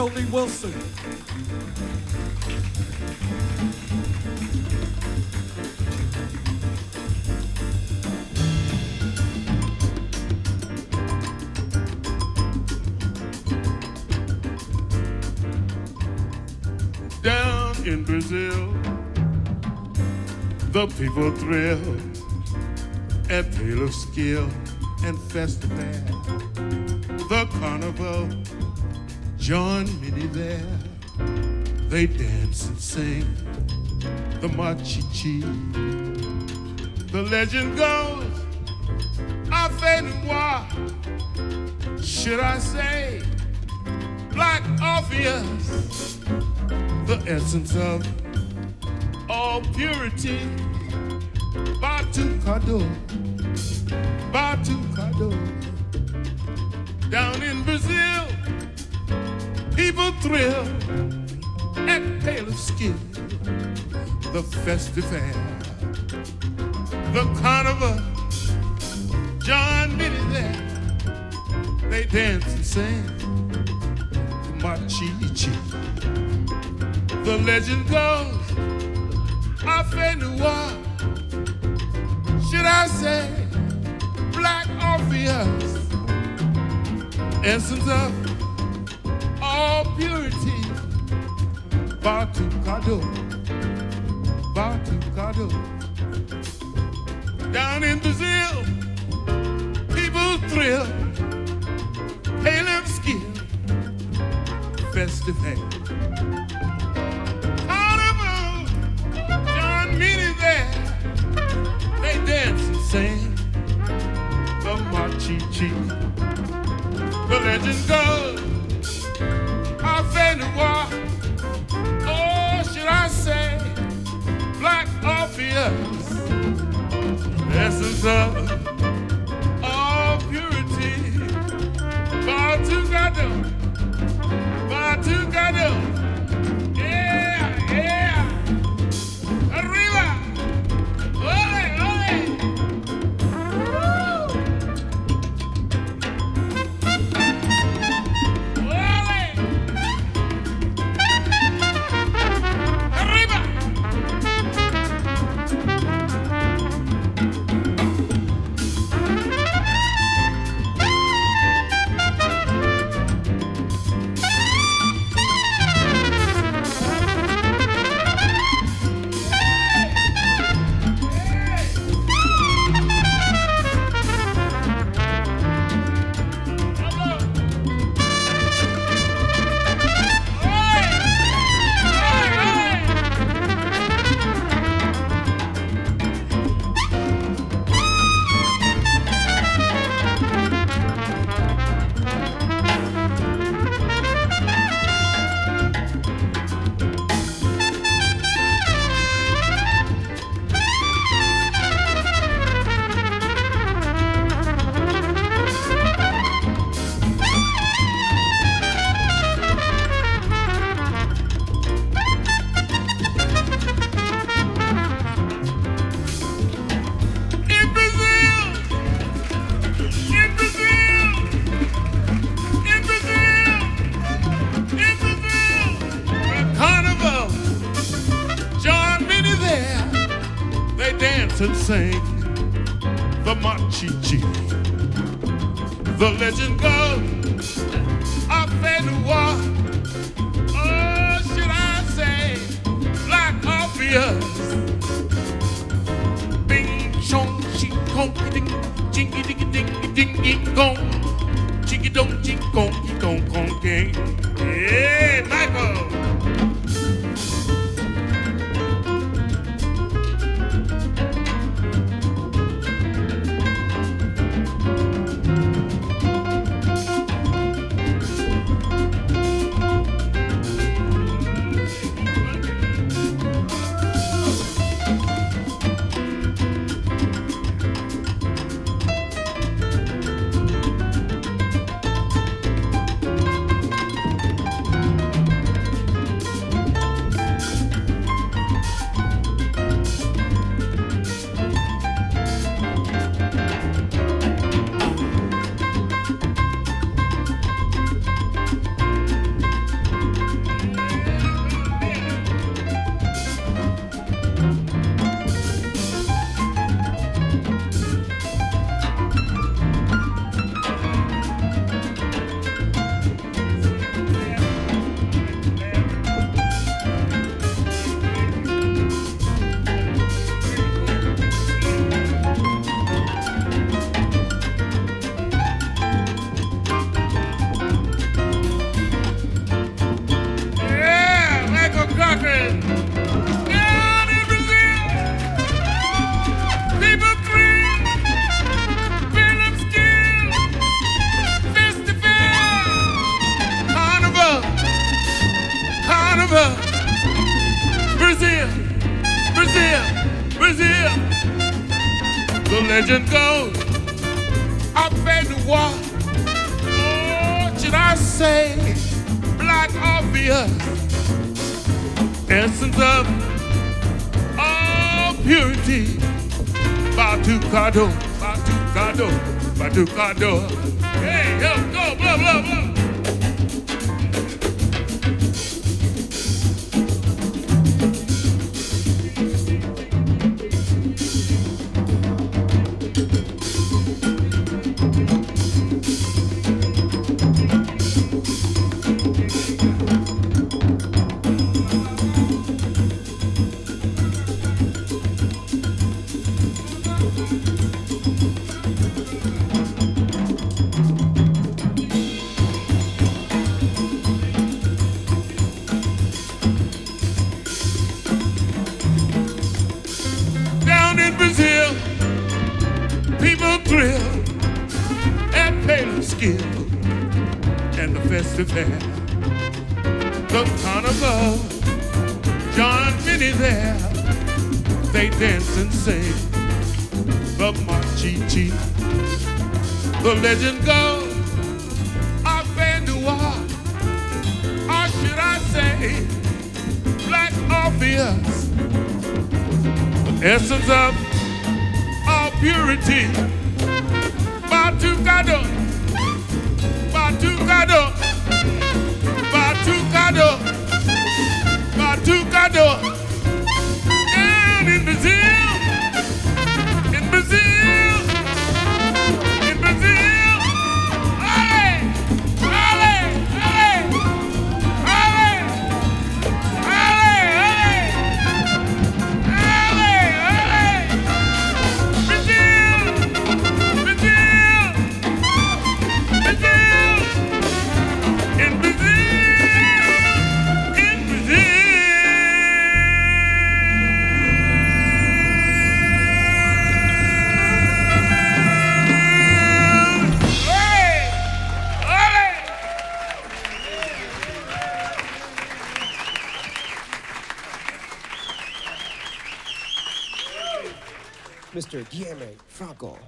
Jolene Wilson. Down in Brazil, the people thrill at tale of skill and festival. The carnival join many there. They dance and sing the machichi. The legend goes, a fete noir, should I say, Black Orpheus, the essence of all purity. Batucado, Batucado. Down in Brazil, people thrill at tale of skill. The festival, the carnival, John Minnie there. They dance and sing the machichi. The legend goes, a fete noir, should I say, Black Orpheus, essence of all purity. Batucado, Batucado. Down in Brazil, people thrill, hail of skill, festival. Carnival, John Meany there, they dance and sing the machichi. The legend goes, a fete noir, or should I say, Black Orpheus, essence of all purity. Batucado, Batucado, yeah, yeah, arriba, ole, ole. And sing the machichi. The legend goes, a fete noir, or should I say, Black Orpheus. Bing chong ching kong ding, chingy ding ding ding gong, chingy dong ching kong kong king. Yeah, Michael. carnival. Brazil, Brazil, Brazil. The legend goes, up in the war. Oh, should I say, Black Orpheus, essence of all purity. Batucado, Batucado, Batucado. Hey, go, blah, blah, blah. Brazil, people thrill at Palo skill and the festive fair. The carnival, John Minnie there, they dance and sing the Marchichi. The legend goes, our Bandua, or should I say, Black Orpheus, the essence of purity. Batucado, Batucado, Batucado, Batucado. And in Brazil, in Brazil, in Brazil. Ale, ale, ale, ale, ale, ale, ale. Mr. Guillermo Franco.